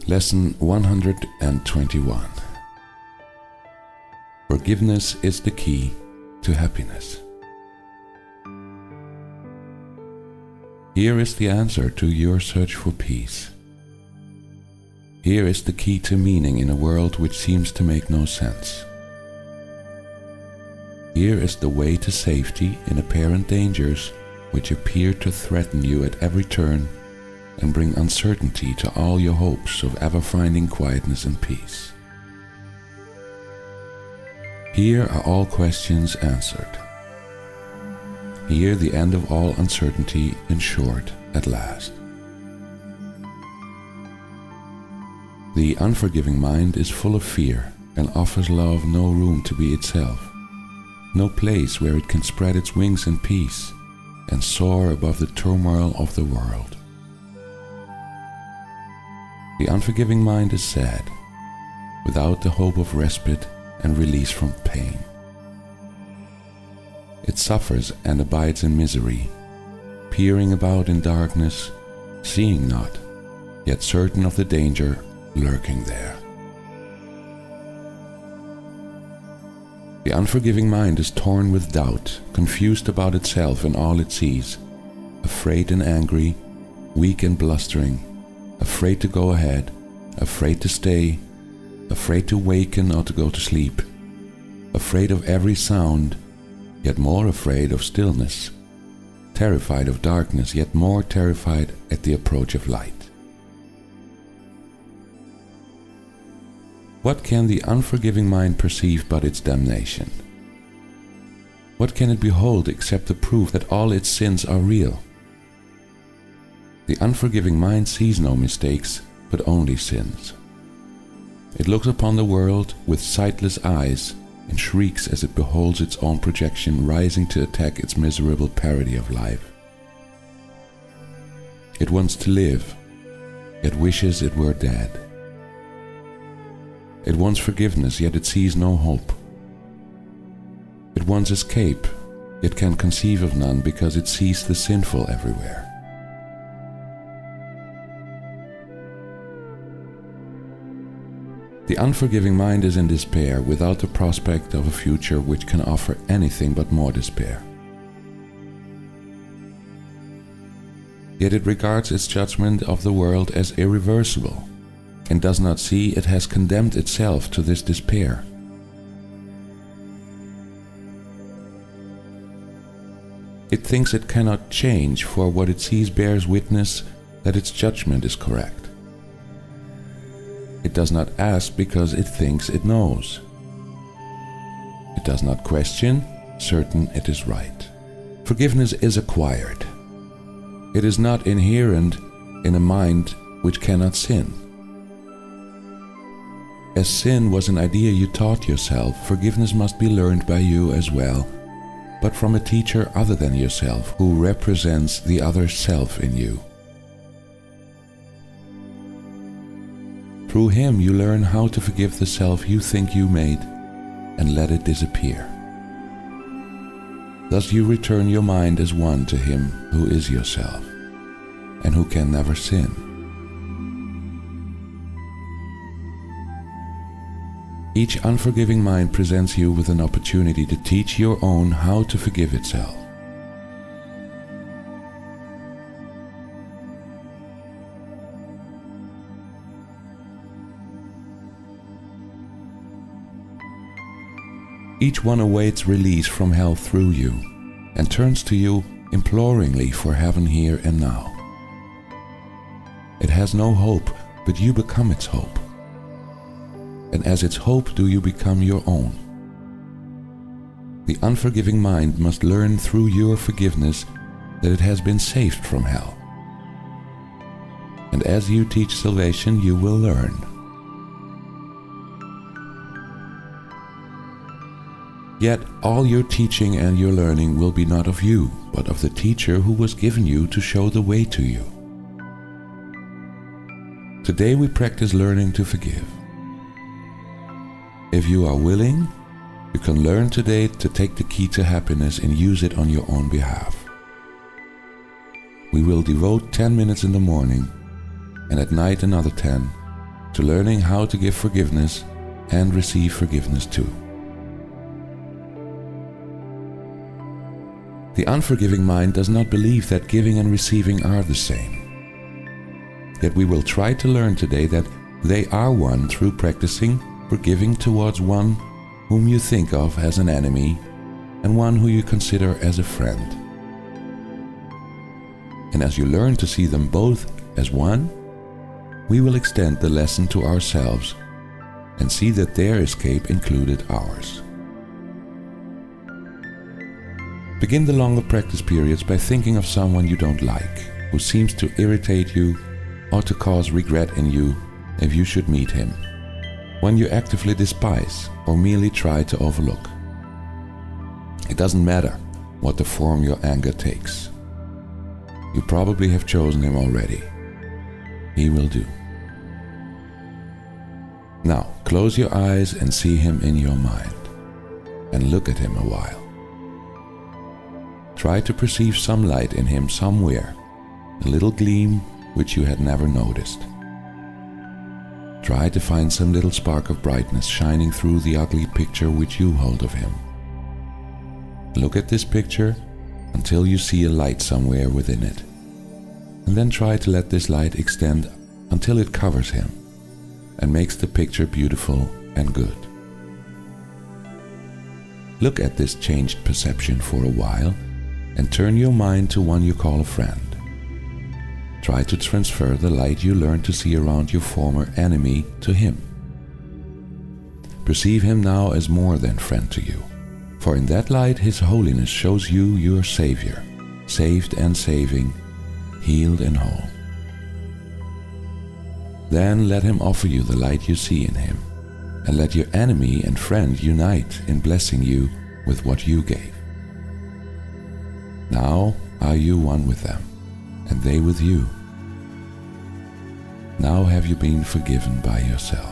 Lesson 121. Forgiveness is the key to happiness. Here is the answer to your search for peace. Here is the key to meaning in a world which seems to make no sense. Here is the way to safety in apparent dangers which appear to threaten you at every turn and bring uncertainty to all your hopes of ever finding quietness and peace. Here are all questions answered. Here the end of all uncertainty ensured at last. The unforgiving mind is full of fear and offers love no room to be itself, no place where it can spread its wings in peace and soar above the turmoil of the world. The unforgiving mind is sad, without the hope of respite and release from pain. It suffers and abides in misery, peering about in darkness, seeing not, yet certain of the danger lurking there. The unforgiving mind is torn with doubt, confused about itself and all it sees, afraid and angry, weak and blustering, afraid to go ahead, afraid to stay, afraid to waken or to go to sleep, afraid of every sound, yet more afraid of stillness, terrified of darkness, yet more terrified at the approach of light. What can the unforgiving mind perceive but its damnation? What can it behold except the proof that all its sins are real? The unforgiving mind sees no mistakes, but only sins. It looks upon the world with sightless eyes and shrieks as it beholds its own projection rising to attack its miserable parody of life. It wants to live, yet wishes it were dead. It wants forgiveness, yet it sees no hope. It wants escape, yet can conceive of none because it sees the sinful everywhere. The unforgiving mind is in despair without the prospect of a future which can offer anything but more despair. Yet it regards its judgment of the world as irreversible and does not see it has condemned itself to this despair. It thinks it cannot change, for what it sees bears witness that its judgment is correct. It does not ask because it thinks it knows. It does not question, certain it is right. Forgiveness is acquired. It is not inherent in a mind which cannot sin. As sin was an idea you taught yourself, forgiveness must be learned by you as well, but from a teacher other than yourself, who represents the other self in you. Through him you learn how to forgive the self you think you made and let it disappear. Thus you return your mind as one to him who is yourself and who can never sin. Each unforgiving mind presents you with an opportunity to teach your own how to forgive itself. Each one awaits release from hell through you and turns to you imploringly for heaven here and now. It has no hope, but you become its hope. And as its hope do you become your own. The unforgiving mind must learn through your forgiveness that it has been saved from hell. And as you teach salvation, you will learn. Yet all your teaching and your learning will be not of you, but of the teacher who was given you to show the way to you. Today we practice learning to forgive. If you are willing, you can learn today to take the key to happiness and use it on your own behalf. We will devote 10 minutes in the morning and at night another 10 to learning how to give forgiveness and receive forgiveness too. The unforgiving mind does not believe that giving and receiving are the same. Yet we will try to learn today that they are one through practicing forgiving towards one whom you think of as an enemy and one who you consider as a friend. And as you learn to see them both as one, we will extend the lesson to ourselves and see that their escape included ours. Begin the longer practice periods by thinking of someone you don't like, who seems to irritate you or to cause regret in you if you should meet him, one you actively despise or merely try to overlook. It doesn't matter what the form your anger takes. You probably have chosen him already. He will do. Now, close your eyes and see him in your mind, and look at him a while. Try to perceive some light in him somewhere, a little gleam which you had never noticed. Try to find some little spark of brightness shining through the ugly picture which you hold of him. Look at this picture until you see a light somewhere within it, and then try to let this light extend until it covers him and makes the picture beautiful and good. Look at this changed perception for a while and turn your mind to one you call a friend. Try to transfer the light you learned to see around your former enemy to him. Perceive him now as more than friend to you, for in that light his holiness shows you your Savior, saved and saving, healed and whole. Then let him offer you the light you see in him, and let your enemy and friend unite in blessing you with what you gave. Now are you one with them, and they with you. Now have you been forgiven by yourself.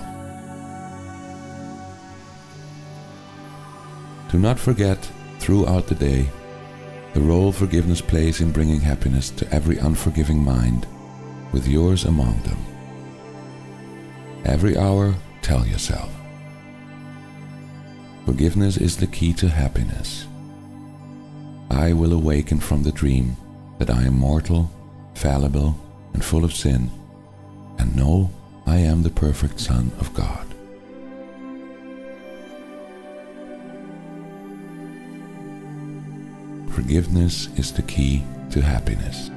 Do not forget, throughout the day, the role forgiveness plays in bringing happiness to every unforgiving mind, with yours among them. Every hour, tell yourself, forgiveness is the key to happiness. I will awaken from the dream that I am mortal, fallible, and full of sin, and know I am the perfect Son of God. Forgiveness is the key to happiness.